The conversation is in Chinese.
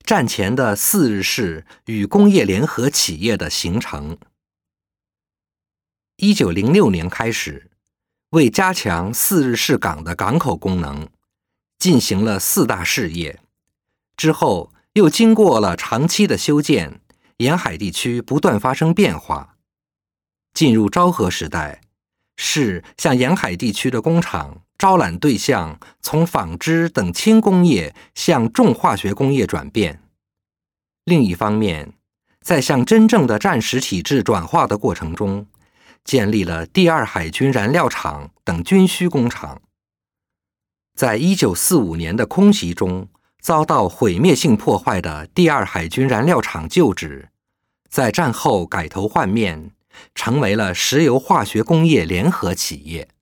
战前的四日市与工业联合企业的形成。1906年开始，为加强四日市港的港口功能，进行了4大事业。之后又经过了长期的修建，沿海地区不断发生变化。进入昭和时代，市向沿海地区的工厂招揽对象从纺织等轻工业向重化学工业转变。另一方面，在向真正的战时体制转化的过程中，建立了第2海军燃料厂等军需工厂。在1945年的空袭中遭到毁灭性破坏的第2海军燃料厂旧址，在战后改头换面，成为了石油化学工业联合企业。